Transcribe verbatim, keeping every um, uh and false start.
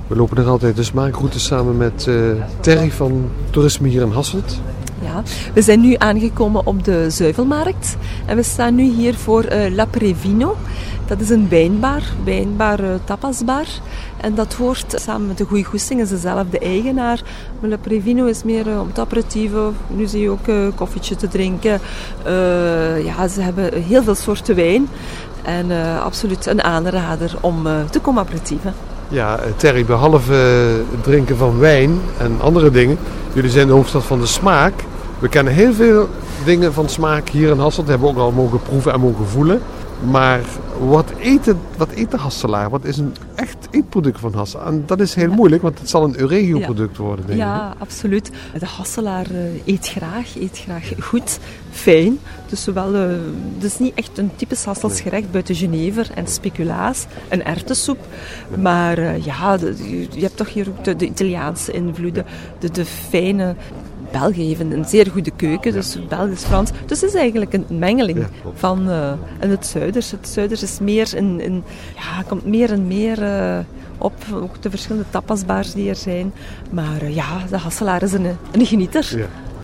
We lopen nog altijd de smaakroute samen met uh, Terry van Toerisme hier in Hasselt. Ja, we zijn nu aangekomen op de Zuivelmarkt en we staan nu hier voor uh, La Previno. Dat is een wijnbar, wijnbar, uh, tapasbar. En dat hoort samen met de Goeie Goesting, is dezelfde eigenaar. Maar La Previno is meer uh, om te aperitieven. Nu zie je ook een uh, koffietje te drinken. Uh, ja, ze hebben heel veel soorten wijn. En uh, absoluut een aanrader om uh, te komen aperitieven. Ja, Terry, behalve het drinken van wijn en andere dingen, jullie zijn de hoofdstad van de smaak. We kennen heel veel dingen van smaak hier in Hasselt, hebben we ook al mogen proeven en mogen voelen. Maar wat eet, het, wat eet de Hasselaar? Wat is een echt eetproduct van Hassel? En dat is heel ja. moeilijk, want het zal een Euregio-product ja. worden, denk ik. Ja, absoluut. De Hasselaar uh, eet graag, eet graag goed, fijn. Dus zowel, uh, het is niet echt een typisch Hassels gerecht buiten Genever en speculaas, een erwtensoep. Maar uh, ja, de, je hebt toch hier ook de, de Italiaanse invloeden, de, de fijne... België heeft een zeer goede keuken, dus Belgisch-Frans. Dus het is eigenlijk een mengeling ja, van uh, en het Zuiders. Het Zuiders is meer in, in, ja, komt meer en meer uh, op, ook de verschillende tapasbars die er zijn. Maar uh, ja, de Hasselaar is een, een genieter. Ja.